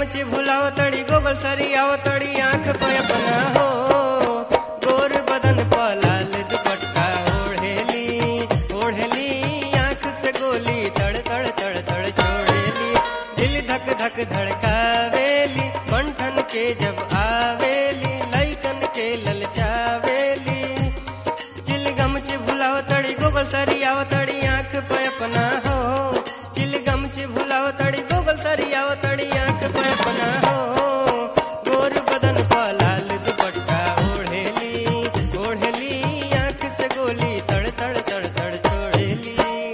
गमछी भुलाओ तड़ी गोगल सरी आओ तड़ी आंख पे अपना हो गोर बदन पर लाल दुपट्टा ओढ़ेली ओढ़ेली आंख से गोली तड़ तड़ तड़ तड़ छोड़ेली दिल धक धक धड़कावेली मंठन के जब आवेली लइकन के ललचावेली चिल गमछी भुलाओ तड़ी गोगल सरी आओ तड़ी आंख पे अपना हो चिल गमछी भुलाओ तड़ी गोगल सरी आओ तड़ी आंख पे अपना हो गोर बदन पर लाल दुपट्टा ओढ़ेली ओढ़ेली आंख से गोली तड़ तड़ तड़ तड़ छोड़ेली।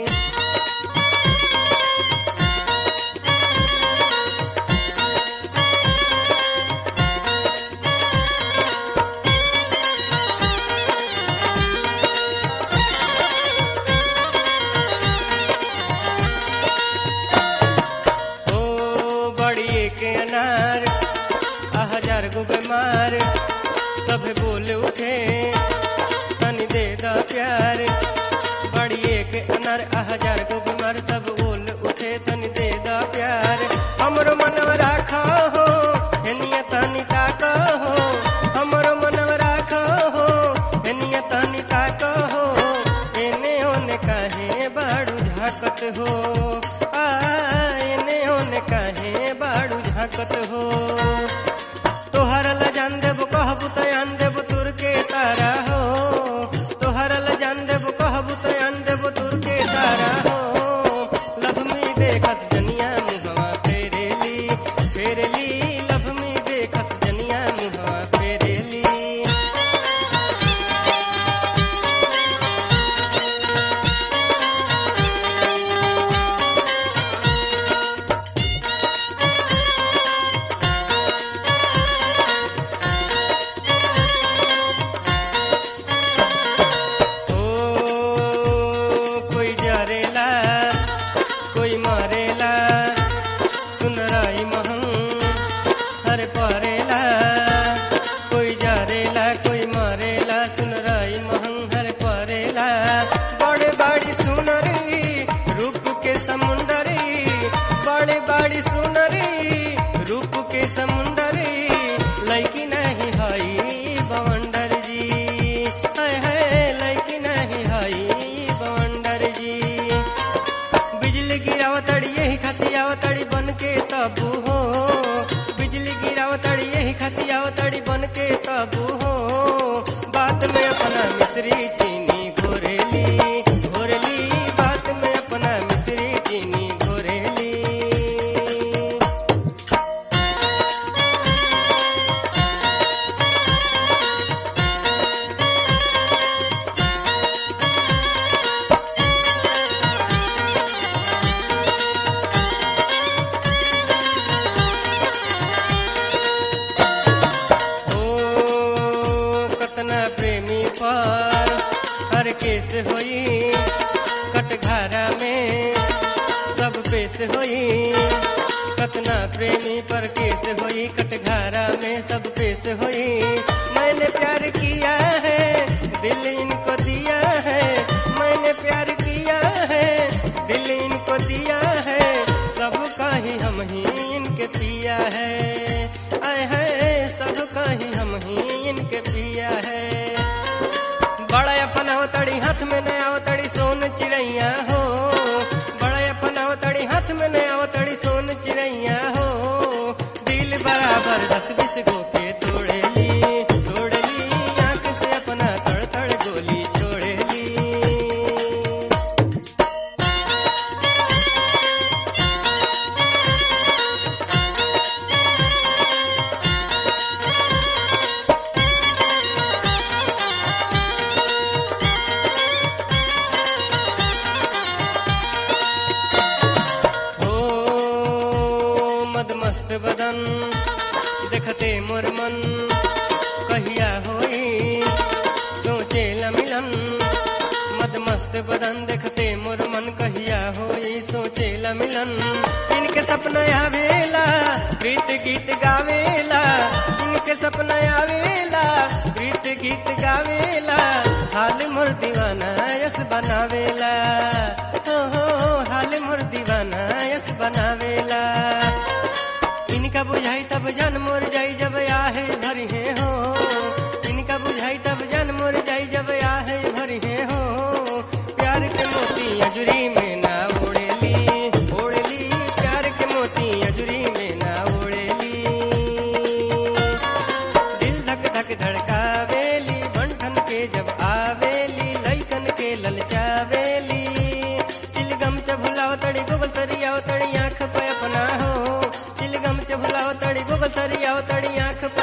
के अनार 1000 गो बीमार सब बोल उठे तनी दे दा प्यार बड़ी एक अनार 1000 गो बीमार सब बोल उठे तनी दे दा प्यार हमरो मनवा राखो हो हेनिया तनी ताको हो हमरो मनवा राखो हो हेनिया तनी ताको हो एने ओने काहे बाड़ू झाकत हो एने ओने काहे बाड़ू झाकत हो तोहर ला जान देबो कहबू त आन देबो तुर के तारा हो तोहर ला जान देबो कहबू त आन देबो तुर के तारा हो लब में देखस जनिया मुहवा फेरेली फेरेली लब में देखस जनिया मुहवा फेरेली। कोई मारेला सुनराई महंग हर पारेला कोई जारेला कोई मारेला सुनराई महंग हर पारेला बड़े बाड़ी सुनरी रूप के समुंदरी बड़े बाड़ी सुनरी रूप के समुंदरी लड़की नहीं हई बवंडर जी हाय हाय लड़की नहीं हई बवंडर जी बिजली गिरावतड़ी यही खतियावतड़ी बन के तबू हो बिजली गिरावतड़ी यही खतियावतड़ी बन के तबू हो बात में अपना मिश्री चीनी घोरेली घोरेली बात में अपना मिश्री चीनी घोरेली। प्रेमी पर हर केस होई कटघारा में सब पेश होई कतना प्रेमी पर केस होई कटघारा में सब पेश होई मैंने प्यार किया है दिल इनको दिया है मैंने प्यार किया है दिल इनको दिया है सबका ही हम ही इनके पिया है आए है सबका ही हम ही इनके पिया है बड़ा अपन अवतड़ी हाथ में न अवतड़ी सोन चिड़ैया हो बड़ा अपन अवतड़ी हाथ में न अवतड़ी सोन चिड़ैया हो दिल बराबर 10-20 गो के तोड़ेली तोड़ेली आंख से अपना तड़ तड़ गोली छोड़ेली। मस्त बदन देखते मोर मन कहिया होई सोचे ल मिलन मद मस्त बदन देखते मोर मन कहिया होई सोचे ल मिलन इनके सपना आवेला प्रीत गीत गावेला इनके सपना आवेला प्रीत गीत गावेला हाल मोर दीवाना यस बनावेला हो हाल मोर दीवाना यस बनावेला इनका बुझा तड़ी गोगल सरिया तड़ी आंख